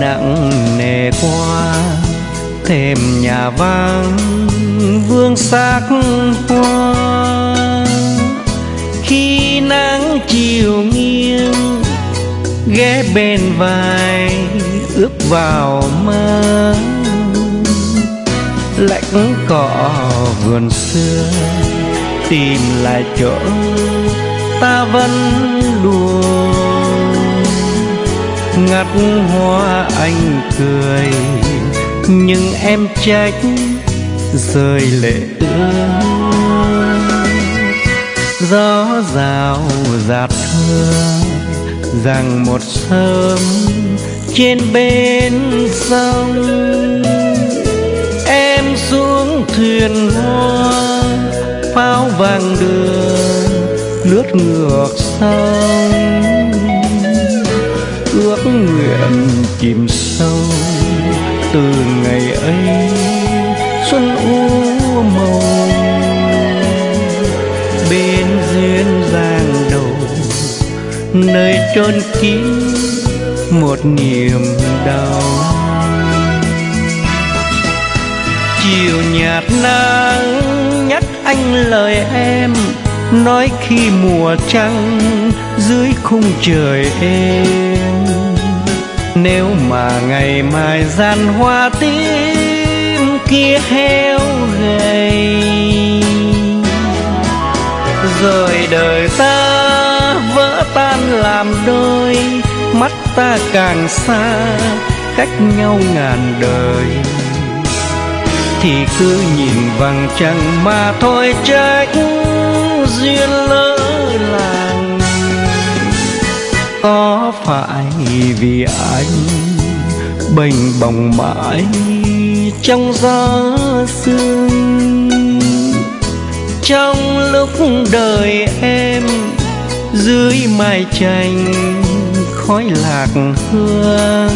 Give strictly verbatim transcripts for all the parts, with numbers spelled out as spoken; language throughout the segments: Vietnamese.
nặng nề qua thềm nhà vắng vương xác hoa. Khi nắng chiều nghiêng ghé bên vai ướp vào mơ, lạnh cỏ vườn xưa tìm lại chỗ ta vẫn luôn. Ngắt hoa anh cười nhưng em trách rơi lệ ướt. Gió rào rạt hương rằng một sớm trên bên sông, em xuống thuyền hoa pháo vàng đường lướt ngược sông. Ước nguyện chìm sâu từ ngày ấy xuân u màu, bên duyên giang đầu nơi chôn kín một niềm đau. Chiều nhạt nắng nhắc anh lời em nói khi mùa trăng dưới khung trời êm. Nếu mà ngày mai gian hoa tím kia héo gầy, rồi đời ta vỡ tan làm đôi, mắt ta càng xa cách nhau ngàn đời, thì cứ nhìn vầng trăng mà thôi trách duyên lỡ làng. Có phải vì anh bềnh bồng mãi trong gió sương, trong lúc đời em dưới mái tranh khói lạc hương,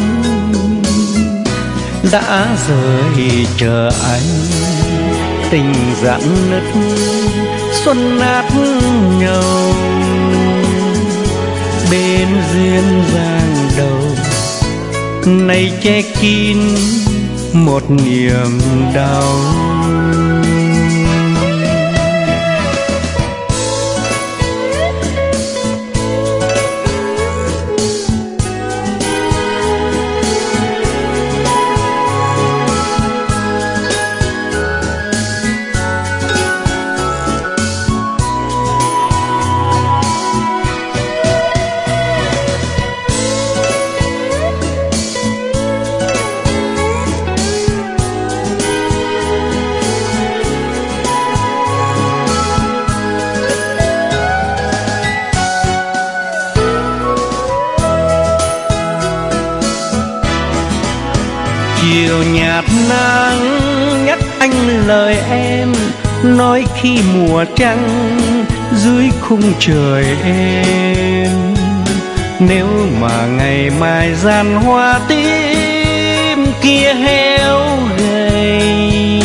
đã rời chờ anh tình dặn nứt xuân nát nhau. Bên duyên giang đầu nay che kín một niềm đau. Chiều nhạt nắng nhắc anh lời em nói khi mùa trăng dưới khung trời êm. Nếu mà ngày mai gian hoa tím kia héo gầy,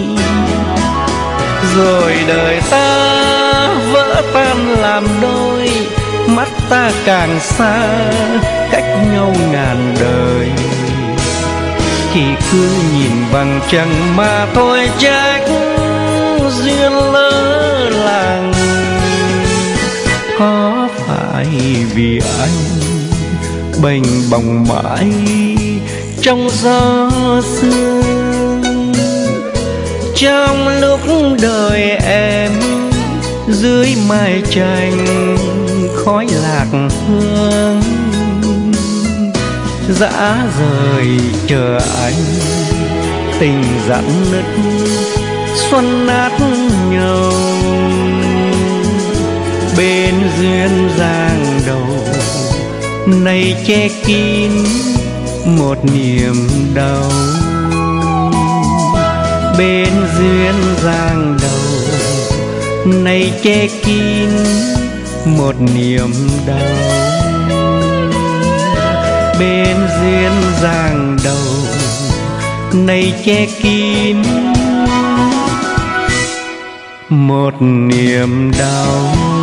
rồi đời ta vỡ tan làm đôi, mắt ta càng xa cách nhau ngàn đời, thì cứ nhìn vầng trăng mà thôi trách duyên lỡ làng. Có phải vì anh bềnh bồng mãi trong gió sương, trong lúc đời em dưới mái tranh khói lạc hương, dã rời chờ anh tình dặn nứt xuân nát nhau. Bên duyên giang đầu nay che kín một niềm đau. Bên duyên giang đầu nay che kín một niềm đau. Bên duyên giang đầu nay che kín một niềm đau.